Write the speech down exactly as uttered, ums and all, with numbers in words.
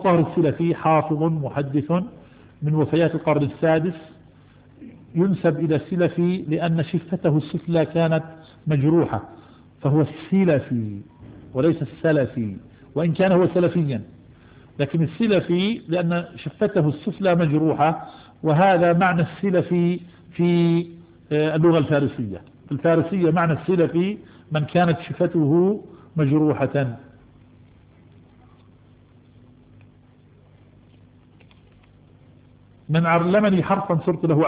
طاهر السلفي حافظ محدث من وفيات القرن السادس، ينسب إلى السلفي لأن شفته السفلى كانت مجروحة، فهو السلفي وليس السلفي، وإن كان هو سلفيا، لكن السلفي لأن شفته السفلى مجروحة، وهذا معنى السلفي في اللغة الفارسية. في الفارسية معنى السلفي من كانت شفته مجروحة. من علمني حرفا صرت له